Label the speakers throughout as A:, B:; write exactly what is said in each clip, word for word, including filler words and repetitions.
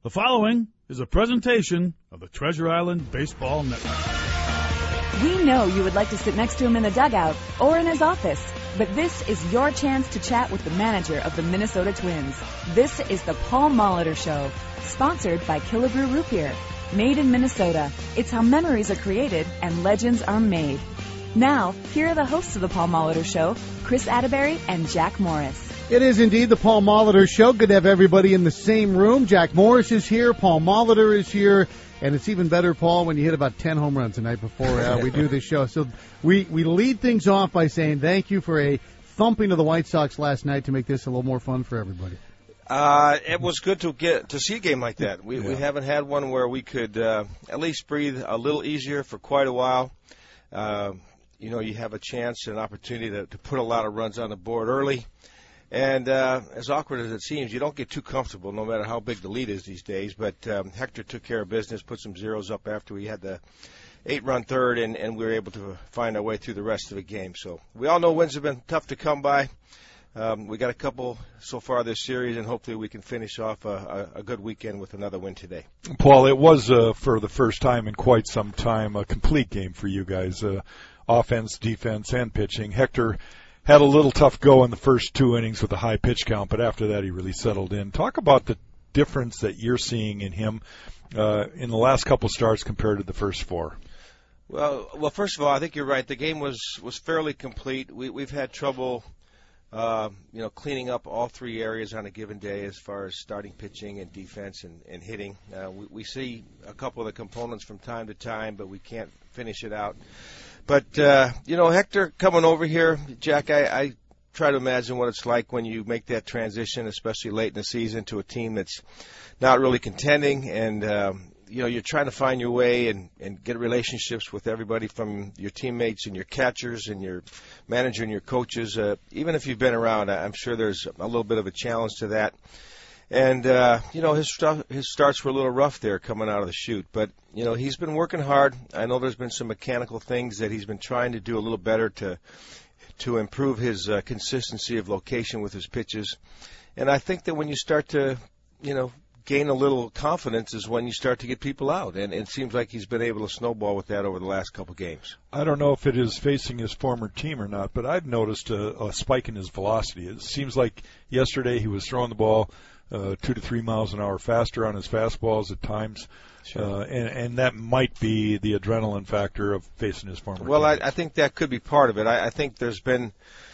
A: The following is a presentation of the Treasure Island Baseball Network.
B: We know you would like to sit next to him in the dugout or in his office, but this is your chance to chat with the manager of the Minnesota Twins. This is the Paul Molitor Show, sponsored by Killebrew Root Beer. Made in Minnesota, it's how memories are created and legends are made. Now, here are the hosts of the Paul Molitor Show, Chris Atterbury and Jack Morris.
C: It is indeed the Paul Molitor Show. Good to have everybody in the same room. Jack Morris is here. Paul Molitor is here. And it's even better, Paul, when you hit about ten home runs the night before uh, we do this show. So we, we lead things off by saying thank you for a thumping of the White Sox last night to make this a little more fun for everybody.
D: Uh, it was good to get to see a game like that. We,
C: yeah.
D: we haven't had one where we could uh, at least breathe a little easier for quite a while. Uh, you know, you have a chance and an opportunity to, to put a lot of runs on the board early. And uh, as awkward as it seems, you don't get too comfortable no matter how big the lead is these days. But um, Hector took care of business, put some zeros up after we had the eight-run third, and, and we were able to find our way through the rest of the game. So we all know wins have been tough to come by. Um, we got a couple so far this series, and hopefully we can finish off a, a, a good weekend with another win today.
E: Paul, it was, uh, for the first time in quite some time, a complete game for you guys, uh, offense, defense, and pitching. Hector had a little tough go in the first two innings with a high pitch count, but after that he really settled in. Talk about the difference that you're seeing in him uh, in the last couple starts compared to the first four.
D: Well, well, first of all, I think you're right. The game was, was fairly complete. We, we've had trouble, uh, you know, cleaning up all three areas on a given day as far as starting pitching and defense and, and hitting. Uh, we, we see a couple of the components from time to time, but we can't finish it out. But, uh, you know, Hector coming over here, Jack, I, I try to imagine what it's like when you make that transition, especially late in the season, to a team that's not really contending. And, um, you know, you're trying to find your way and, and get relationships with everybody from your teammates and your catchers and your manager and your coaches. Uh, even if you've been around, I'm sure there's a little bit of a challenge to that. And, uh, you know, his, st- his starts were a little rough there coming out of the chute. But, you know, he's been working hard. I know there's been some mechanical things that he's been trying to do a little better to to improve his uh, consistency of location with his pitches. And I think that when you start to, you know, gain a little confidence is when you start to get people out. And it seems like he's been able to snowball with that over the last couple games.
E: I don't know if it is facing his former team or not, but I've noticed a, a spike in his velocity. It seems like yesterday he was throwing the ball Uh, two to three miles an hour faster on his fastballs at times,
D: sure.
E: uh, and, and that might be the adrenaline factor of facing his former
D: Well, I,
E: team.
D: I think that could be part of it. I, I think there's been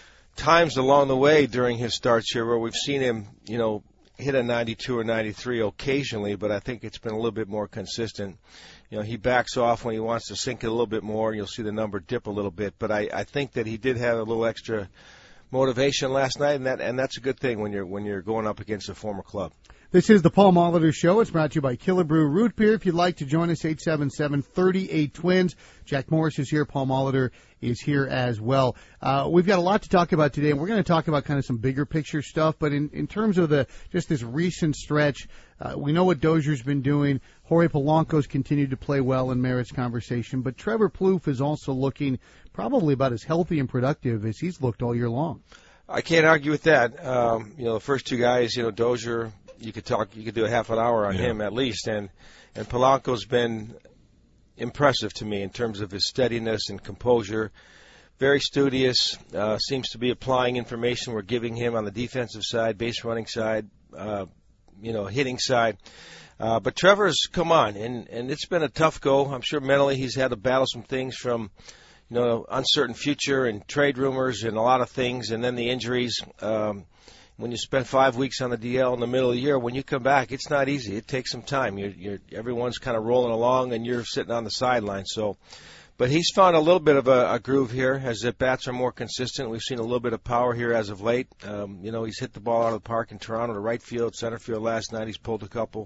D: times along the way during his starts here where we've seen him, you know, hit a ninety-two or ninety-three occasionally, but I think it's been a little bit more consistent. You know, he backs off when he wants to sink it a little bit more, and you'll see the number dip a little bit. But I, I think that he did have a little extra motivation last night, and that and that's a good thing when you're when you're going up against a former club.
C: This is the Paul Molitor Show. It's brought to you by Killebrew Root Beer. If you'd like to join us, eight seven seven, three eight, twins. Jack Morris is here. Paul Molitor is here as well. Uh, we've got a lot to talk about today, and we're going to talk about kind of some bigger picture stuff. But in, in terms of the just this recent stretch, uh, we know what Dozier's been doing. Jorge Polanco's continued to play well in Merritt's conversation. But Trevor Plouffe is also looking probably about as healthy and productive as he's looked all year long.
D: I can't argue with that. Um, you know, the first two guys, you know, Dozier, you could talk, you could do a half an hour on
E: yeah.
D: him at least, and and Polanco's been impressive to me in terms of his steadiness and composure. Very studious, uh, seems to be applying information we're giving him on the defensive side, base running side, uh, you know, hitting side. Uh, but Trevor's come on, and and it's been a tough go. I'm sure mentally he's had to battle some things from, you know, uncertain future and trade rumors and a lot of things, and then the injuries. Um, when you spend five weeks on the D L in the middle of the year, when you come back, it's not easy. It takes some time. You're, you're, everyone's kind of rolling along, and you're sitting on the sideline. So, but he's found a little bit of a, a groove here as the bats are more consistent. We've seen a little bit of power here as of late. Um, you know, he's hit the ball out of the park in Toronto to right field, center field last night. He's pulled a couple.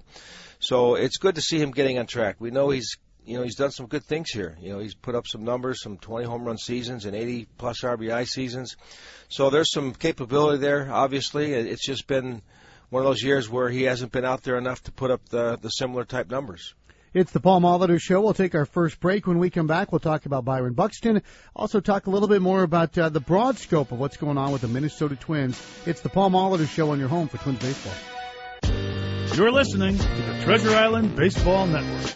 D: So it's good to see him getting on track. We know he's You know, he's done some good things here. You know, he's put up some numbers, some twenty home run seasons and eighty plus R B I seasons. So there's some capability there, obviously. It's just been one of those years where he hasn't been out there enough to put up the, the similar type numbers.
C: It's the Paul Molitor Show. We'll take our first break. When we come back, we'll talk about Byron Buxton. Also talk a little bit more about uh, the broad scope of what's going on with the Minnesota Twins. It's the Paul Molitor Show on your home for Twins baseball.
A: You're listening to the Treasure Island Baseball Network.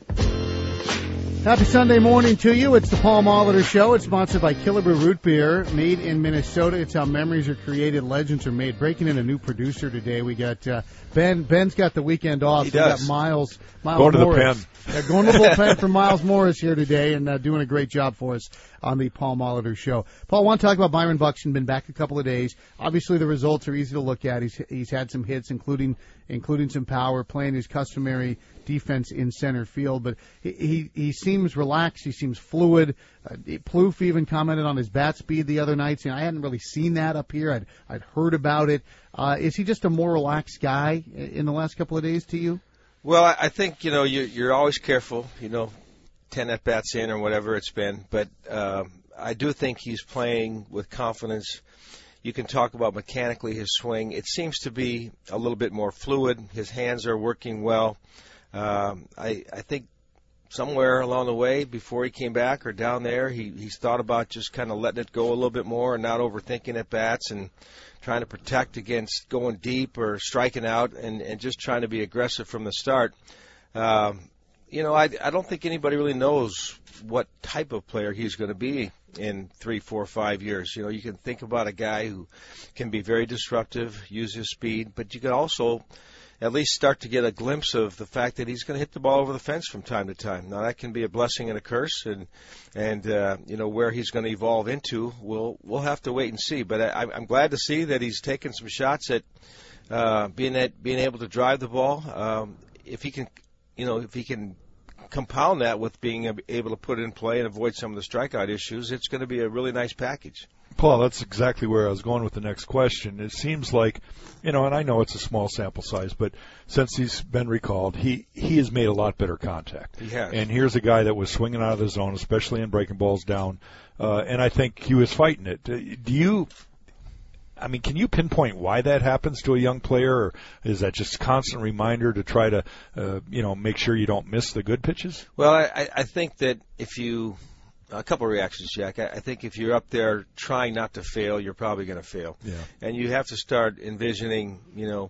C: Happy Sunday morning to you. It's the Paul Molitor Show. It's sponsored by Killebrew Root Beer, made in Minnesota. It's how memories are created, legends are made. Breaking in a new producer today. We got uh, Ben. Ben's got the weekend off.
D: He
C: so
D: does.
C: We got Miles. Miles
E: Going to the
C: Morris.
E: pen.
C: Yeah, going to the bullpen for Miles Morris here today, and uh, doing a great job for us on the Paul Molitor Show. Paul, I want to talk about Byron Buxton. Been back a couple of days. Obviously, the results are easy to look at. He's he's had some hits, including including some power, playing his customary defense in center field. But he he, he seems relaxed. He seems fluid. Uh, Plouffe even commented on his bat speed the other night, saying I hadn't really seen that up here. I'd I'd heard about it. Uh, is he just a more relaxed guy in the last couple of days to you?
D: Well, I, I think, you know, you're, you're always careful, you know, ten at-bats in or whatever it's been. But uh, I do think he's playing with confidence. You can talk about mechanically his swing. It seems to be a little bit more fluid. His hands are working well. Um, I, I think somewhere along the way, before he came back or down there, he, he's thought about just kind of letting it go a little bit more and not overthinking at-bats and trying to protect against going deep or striking out and, and just trying to be aggressive from the start. Um, you know, I, I don't think anybody really knows what type of player he's going to be in three, four, five years. You know, you can think about a guy who can be very disruptive, use his speed, but you can also at least start to get a glimpse of the fact that he's going to hit the ball over the fence from time to time. Now, that can be a blessing and a curse, and, and uh, you know, where he's going to evolve into, we'll, we'll have to wait and see. But I, I'm glad to see that he's taken some shots at uh, being at being able to drive the ball. Um, if he can, you know, if he can compound that with being able to put it in play and avoid some of the strikeout issues, it's going to be a really nice package.
E: Paul, that's exactly where I was going with the next question. It seems like, you know, and I know it's a small sample size, but since he's been recalled, he, he has made a lot better contact.
D: He has.
E: And here's a guy that was swinging out of the zone, especially in breaking balls down, uh, and I think he was fighting it. Do you, I mean, can you pinpoint why that happens to a young player, or is that just a constant reminder to try to, uh, you know, make sure you don't miss the good pitches?
D: Well, I, I think that if you – a couple of reactions, Jack. I think if you're up there trying not to fail, you're probably going to fail.
E: Yeah.
D: And you have to start envisioning, you know,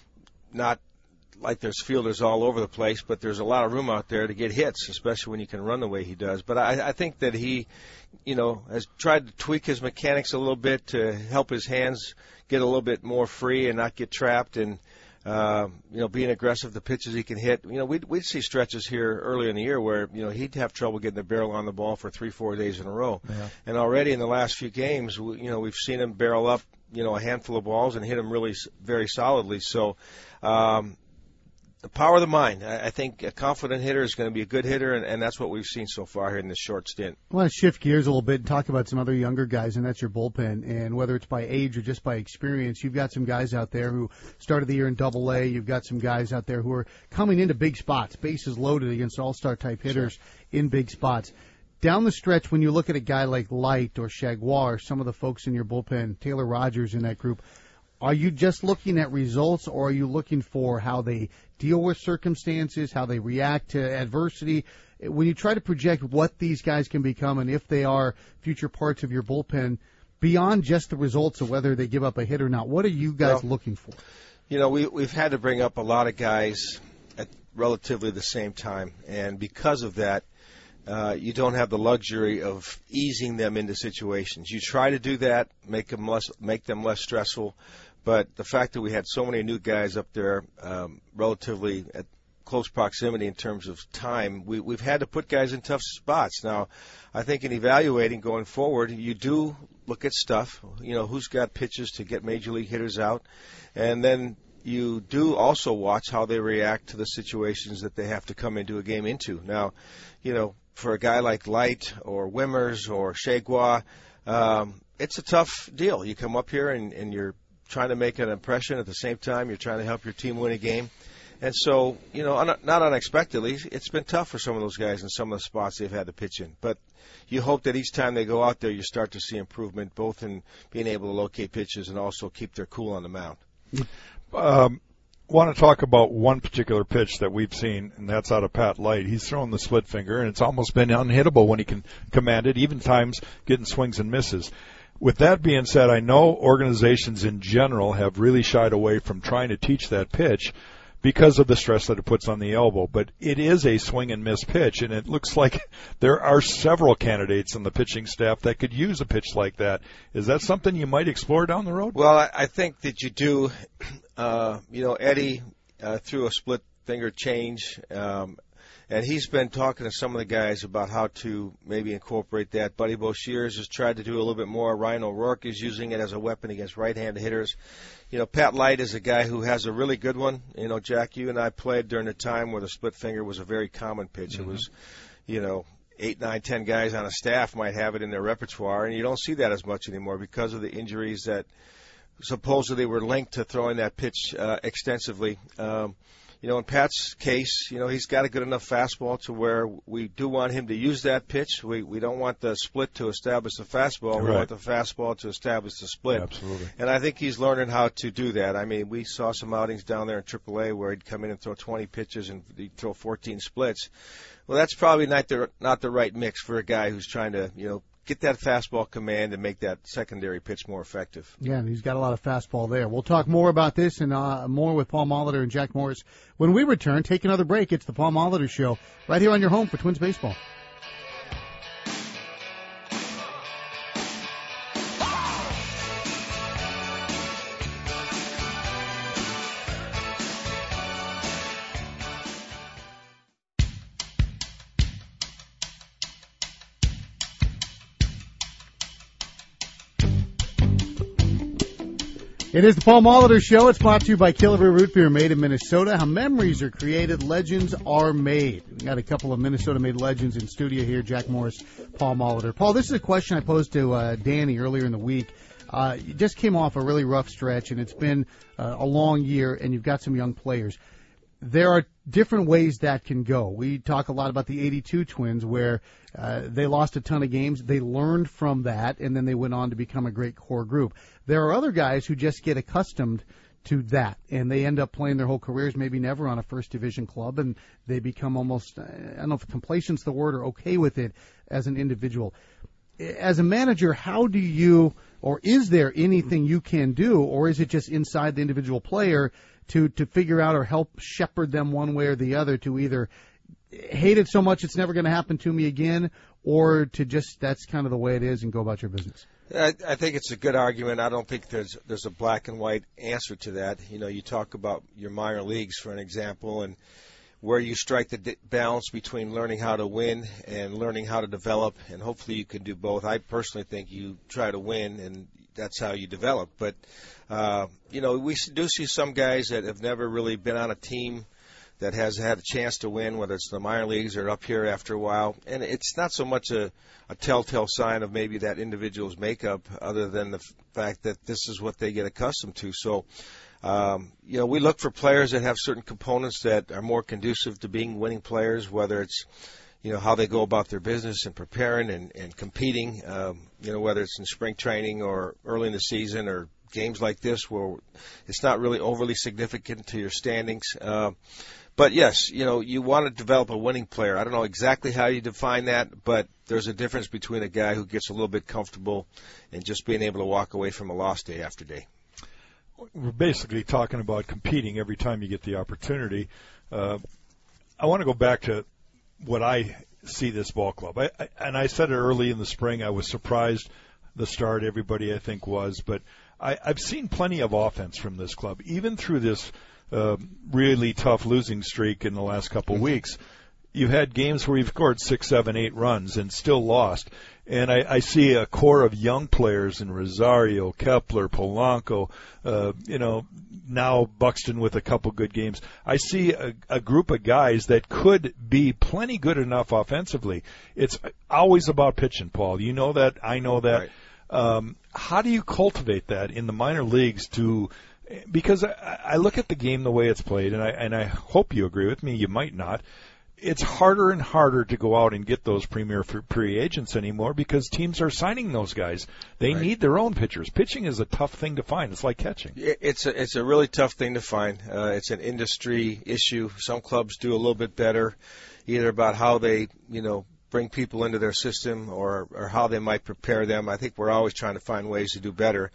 D: not like there's fielders all over the place, but there's a lot of room out there to get hits, especially when you can run the way he does. But I, I think that he, you know, has tried to tweak his mechanics a little bit to help his hands get a little bit more free and not get trapped, and Uh, you know, being aggressive, the pitches he can hit. You know, we'd, we'd see stretches here earlier in the year where, you know, he'd have trouble getting the barrel on the ball for three, four days in a row.
E: Yeah.
D: And already in the last few games, we, you know, we've seen him barrel up, you know, a handful of balls and hit them really very solidly. So, um, the power of the mind. I, I think a confident hitter is going to be a good hitter, and, and that's what we've seen so far here in this short stint.
C: I want to shift gears a little bit and talk about some other younger guys, and that's your bullpen. And whether it's by age or just by experience, you've got some guys out there who started the year in Double A. You've got some guys out there who are coming into big spots, bases loaded against all-star type hitters sure. in big spots. Down the stretch, when you look at a guy like Light or Chagua or some of the folks in your bullpen, Taylor Rogers in that group, are you just looking at results, or are you looking for how they deal with circumstances, how they react to adversity? When you try to project what these guys can become and if they are future parts of your bullpen, beyond just the results of whether they give up a hit or not, what are you guys
D: well,
C: looking for?
D: You know, we, we've had to bring up a lot of guys at relatively the same time, and because of that, Uh, you don't have the luxury of easing them into situations. You try to do that, make them less, make them less stressful, but the fact that we had so many new guys up there, um, relatively at close proximity in terms of time, we, we've had to put guys in tough spots. Now, I think in evaluating going forward, you do look at stuff. You know, who's got pitches to get major league hitters out, and then you do also watch how they react to the situations that they have to come into a game into. Now, you know, for a guy like Light or Wimmers or Chagua, um, it's a tough deal. You come up here and, and you're trying to make an impression at the same time. You're trying to help your team win a game. And so, you know, un- not unexpectedly, it's been tough for some of those guys in some of the spots they've had to pitch in. But you hope that each time they go out there, you start to see improvement, both in being able to locate pitches and also keep their cool on the mound.
E: Um, want to talk about one particular pitch that we've seen, and that's out of Pat Light. He's thrown the split finger, and it's almost been unhittable when he can command it, even times getting swings and misses. With that being said, I know organizations in general have really shied away from trying to teach that pitch because of the stress that it puts on the elbow. But it is a swing and miss pitch, and it looks like there are several candidates on the pitching staff that could use a pitch like that. Is that something you might explore down the road?
D: Well, I, I think that you do. Uh, you know, Eddie uh, threw a split finger change, um, and he's been talking to some of the guys about how to maybe incorporate that. Buddy Boshears has tried to do a little bit more. Ryan O'Rourke is using it as a weapon against right-handed hitters. You know, Pat Light is a guy who has a really good one. You know, Jack, you and I played during a time where the split finger was a very common pitch. Mm-hmm. It was, you know, eight, nine, ten guys on a staff might have it in their repertoire, and you don't see that as much anymore because of the injuries that supposedly were linked to throwing that pitch uh, extensively. Um, You know, in Pat's case, you know, he's got a good enough fastball to where we do want him to use that pitch. We we don't want the split to establish the fastball.
E: Right.
D: We want the fastball to establish the split.
E: Absolutely.
D: And I think he's learning how to do that. I mean, we saw some outings down there in triple A where he'd come in and throw twenty pitches and he'd throw fourteen splits. Well, that's probably not the not the right mix for a guy who's trying to, you know, get that fastball command and make that secondary pitch more effective.
C: Yeah, and he's got a lot of fastball there. We'll talk more about this and uh, more with Paul Molitor and Jack Morris when we return. Take another break. It's the Paul Molitor Show right here on your home for Twins Baseball. It is the Paul Molitor Show. It's brought to you by Killebrew Root Beer, made in Minnesota. How memories are created, legends are made. We got a couple of Minnesota-made legends in studio here, Jack Morris, Paul Molitor. Paul, this is a question I posed to uh, Danny earlier in the week. Uh, you just came off a really rough stretch, and it's been uh, a long year, and you've got some young players. There are different ways that can go. We talk a lot about the eighty-two Twins where uh, they lost a ton of games. They learned from that, and then they went on to become a great core group. There are other guys who just get accustomed to that, and they end up playing their whole careers, maybe never on a first division club, and they become almost, I don't know if complacent's the word, or okay with it as an individual. As a manager, how do you, or is there anything you can do, or is it just inside the individual player to, to figure out or help shepherd them one way or the other to either hate it so much it's never going to happen to me again, or to just that's kind of the way it is and go about your business?
D: I, I think it's a good argument. I don't think there's there's a black and white answer to that. You know, you talk about your minor leagues, for an example, and where you strike the di- balance between learning how to win and learning how to develop, and hopefully you can do both. I personally think you try to win, and that's how you develop. But, uh, you know, we do see some guys that have never really been on a team that has had a chance to win, whether it's the minor leagues or up here after a while. And it's not so much a, a telltale sign of maybe that individual's makeup other than the f- fact that this is what they get accustomed to. So, um, you know, we look for players that have certain components that are more conducive to being winning players, whether it's, you know, how they go about their business and preparing and, and competing, um, you know, whether it's in spring training or early in the season or games like this where it's not really overly significant to your standings. Uh, But, yes, you know, you want to develop a winning player. I don't know exactly how you define that, but there's a difference between a guy who gets a little bit comfortable and just being able to walk away from a loss day after day.
E: We're basically talking about competing every time you get the opportunity. Uh, I want to go back to what I see this ball club. I, I, and I said it early in the spring. I was surprised the start, everybody I think was. But I, I've seen plenty of offense from this club, even through this Uh, really tough losing streak in the last couple
D: mm-hmm.
E: weeks. You've had games where you've scored six, seven, eight runs and still lost. And I, I see a core of young players in Rosario, Kepler, Polanco, uh, you know, now Buxton with a couple good games. I see a, a group of guys that could be plenty good enough offensively. It's always about pitching, Paul. You know that. I know that.
D: Right.
E: Um, how do you cultivate that in the minor leagues to – because I, I look at the game the way it's played, and I, and I hope you agree with me, you might not. It's harder and harder to go out and get those premier free agents anymore because teams are signing those guys. They
D: right.
E: need their own pitchers. Pitching is a tough thing to find. It's like catching.
D: It's a, it's a really tough thing to find. Uh, it's an industry issue. Some clubs do a little bit better, either about how they, you know, bring people into their system or, or how they might prepare them. I think we're always trying to find ways to do better.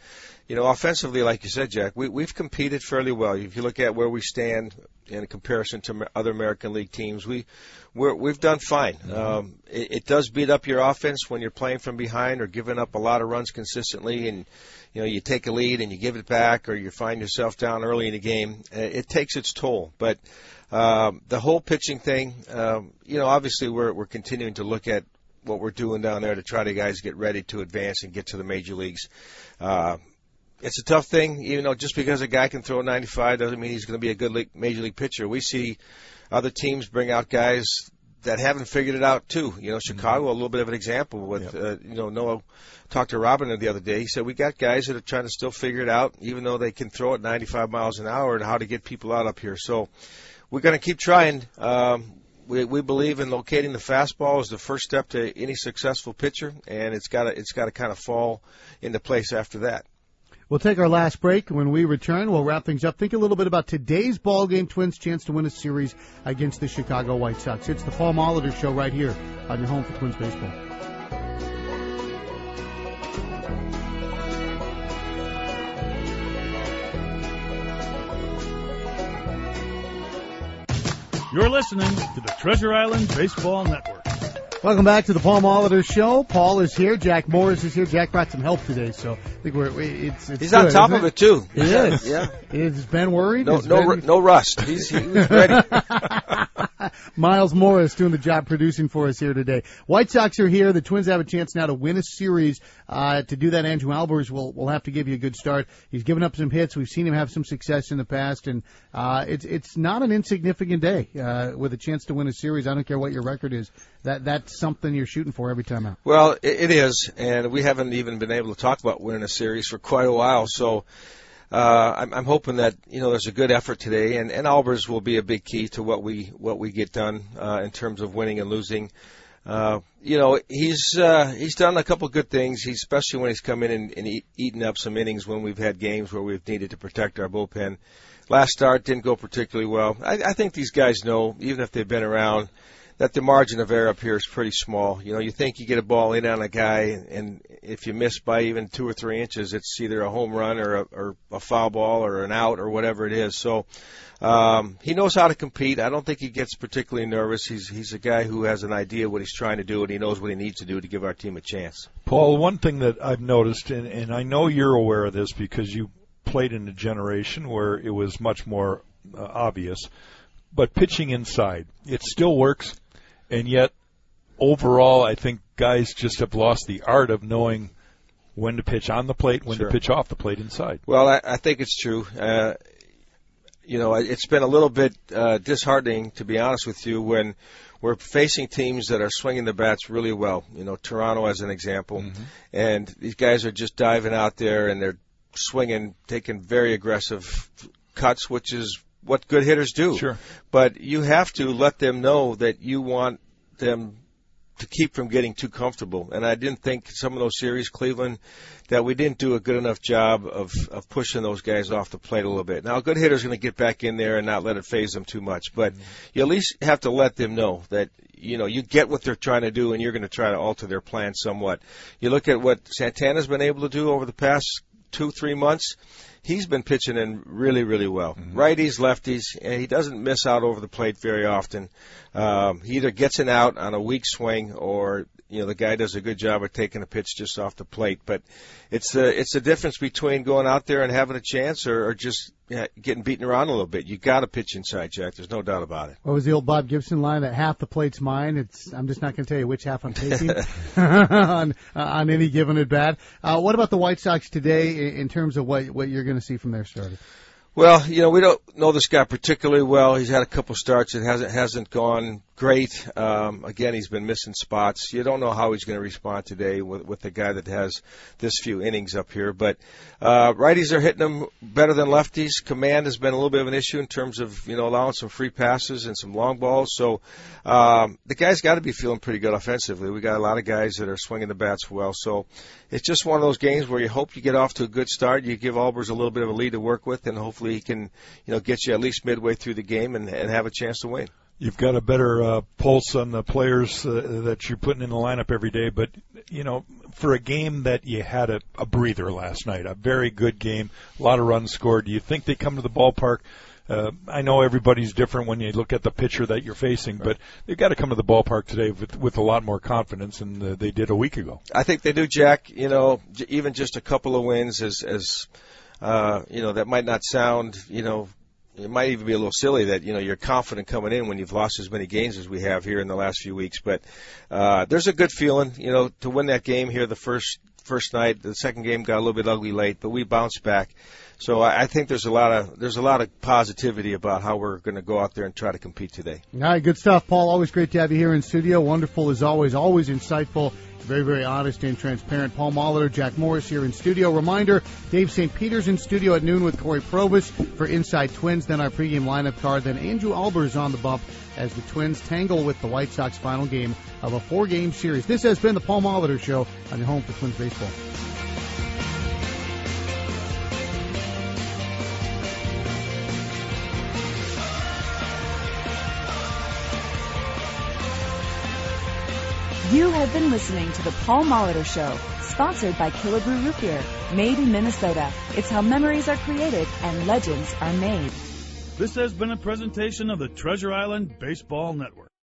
D: you know, offensively, like you said, Jack, we, we've competed fairly well. If you look at where we stand in comparison to other American League teams, we, we're, we've done fine. Mm-hmm. Um, it, it does beat up your offense when you're playing from behind or giving up a lot of runs consistently, and you know, you take a lead and you give it back, or you find yourself down early in the game. It takes its toll. But um, the whole pitching thing, um, you know, obviously we're we're continuing to look at what we're doing down there to try to guys get ready to advance and get to the major leagues. Uh, It's a tough thing, you know, just because a guy can throw ninety-five doesn't mean he's going to be a good league, major league pitcher. We see other teams bring out guys that haven't figured it out, too. You know, Chicago, mm-hmm. a little bit of an example with, yep. uh, you know, Noah talked to Robin the other day. He said, we got guys that are trying to still figure it out, even though they can throw at ninety-five miles an hour, and how to get people out up here. So we're going to keep trying. Um, we, we believe in locating the fastball as the first step to any successful pitcher, and it's got to, it's got to kind of fall into place after that.
C: We'll take our last break. When we return, we'll wrap things up. Think a little bit about today's ball game. Twins' chance to win a series against the Chicago White Sox. It's the Paul Molitor Show right here on your home for Twins baseball.
A: You're listening to the Treasure Island Baseball Network.
C: Welcome back to the Paul Molitor Show. Paul is here. Jack Morris is here. Jack brought some help today, so I think we're it's. it's
D: He's
C: good,
D: on top
C: it?
D: of it too.
C: He is.
D: Yeah.
C: Is Ben worried?
D: No,
C: is
D: no,
C: ben...
D: no rust. He's he was ready.
C: Miles Morris doing the job producing for us here today. White Sox are here. The Twins have a chance now to win a series. Uh, to do that, Andrew Albers will will have to give you a good start. He's given up some hits. We've seen him have some success in the past, and uh, it's it's not an insignificant day uh, with a chance to win a series. I don't care what your record is. That that's something you're shooting for every time out.
D: Well, it, it is, and we haven't even been able to talk about winning a series for quite a while. So uh, I'm, I'm hoping that you know there's a good effort today, and, and Albers will be a big key to what we what we get done uh, in terms of winning and losing. Uh, you know, he's uh, he's done a couple good things. He's especially when he's come in and, and eat, eaten up some innings when we've had games where we've needed to protect our bullpen. Last start didn't go particularly well. I, I think these guys know, even if they've been around, that the margin of error up here is pretty small. You know, you think you get a ball in on a guy, and if you miss by even two or three inches, it's either a home run or a, or a foul ball or an out or whatever it is. So um, he knows how to compete. I don't think he gets particularly nervous. He's he's a guy who has an idea what he's trying to do, and he knows what he needs to do to give our team a chance.
E: Paul, one thing that I've noticed, and, and I know you're aware of this because you played in a generation where it was much more uh, obvious, but pitching inside, it still works. And yet, overall, I think guys just have lost the art of knowing when to pitch on the plate, when
D: sure.
E: to pitch off the plate inside.
D: Well, I, I think it's true. Uh, you know, it's been a little bit uh, disheartening, to be honest with you, when we're facing teams that are swinging the bats really well. You know, Toronto as an example. Mm-hmm. And these guys are just diving out there, and they're swinging, taking very aggressive cuts, which is what good hitters do.
E: Sure.
D: But you have to let them know that you want them to keep from getting too comfortable. And I didn't think some of those series, Cleveland, that we didn't do a good enough job of, of pushing those guys off the plate a little bit. Now, a good hitter's going to get back in there and not let it phase them too much. But mm-hmm. you at least have to let them know that, you know, you get what they're trying to do and you're going to try to alter their plan somewhat. You look at what Santana's been able to do over the past two, three months. He's been pitching in really, really well. Mm-hmm. Righties, lefties, and he doesn't miss out over the plate very often. Um, he either gets an out on a weak swing or, you know, the guy does a good job of taking a pitch just off the plate. But it's a, it's a difference between going out there and having a chance or, or just yeah, getting beaten around a little bit. You got to pitch inside, Jack. There's no doubt about it.
C: What was the old Bob Gibson line that half the plate's mine? It's I'm just not going to tell you which half I'm taking on uh, on any given at bat. Uh, what about the White Sox today in, in terms of what what you're going to see from their starters?
D: Well, you know, we don't know this guy particularly well. He's had a couple starts. It hasn't hasn't gone great. Um, again, he's been missing spots. You don't know how he's going to respond today with, with the guy that has this few innings up here. But uh, righties are hitting him better than lefties. Command has been a little bit of an issue in terms of, you know, allowing some free passes and some long balls. So um, the guy's got to be feeling pretty good offensively. We got a lot of guys that are swinging the bats well. So it's just one of those games where you hope you get off to a good start. You give Albers a little bit of a lead to work with, and hopefully he can, you know, get you at least midway through the game and, and have a chance to win.
E: you've got a better uh, pulse on the players uh, that you're putting in the lineup every day. But, you know, for a game that you had a, a breather last night, a very good game, a lot of runs scored, do you think they come to the ballpark? Uh, I know everybody's different when you look at the pitcher that you're facing, but they've got to come to the ballpark today with, with a lot more confidence than uh, they did a week ago.
D: I think they do, Jack. You know, j- even just a couple of wins, as, as uh, you know, that might not sound, you know, it might even be a little silly that, you know, you're confident coming in when you've lost as many games as we have here in the last few weeks. But uh, there's a good feeling, you know, to win that game here the first first night. The second game got a little bit ugly late, but we bounced back. So I think there's a lot of there's a lot of positivity about how we're going to go out there and try to compete today.
C: All right, good stuff, Paul. Always great to have you here in studio. Wonderful as always, always insightful, very, very honest and transparent. Paul Molitor, Jack Morris here in studio. Reminder, Dave Saint Peter's in studio at noon with Corey Probus for Inside Twins. Then our pregame lineup card. Then Andrew Albers on the bump as the Twins tangle with the White Sox final game of a four-game series. This has been the Paul Molitor Show on your home for Twins baseball.
B: You have been listening to the Paul Molitor Show, sponsored by Killebrew Root Beer, made in Minnesota. It's how memories are created and legends are made.
A: This has been a presentation of the Treasure Island Baseball Network.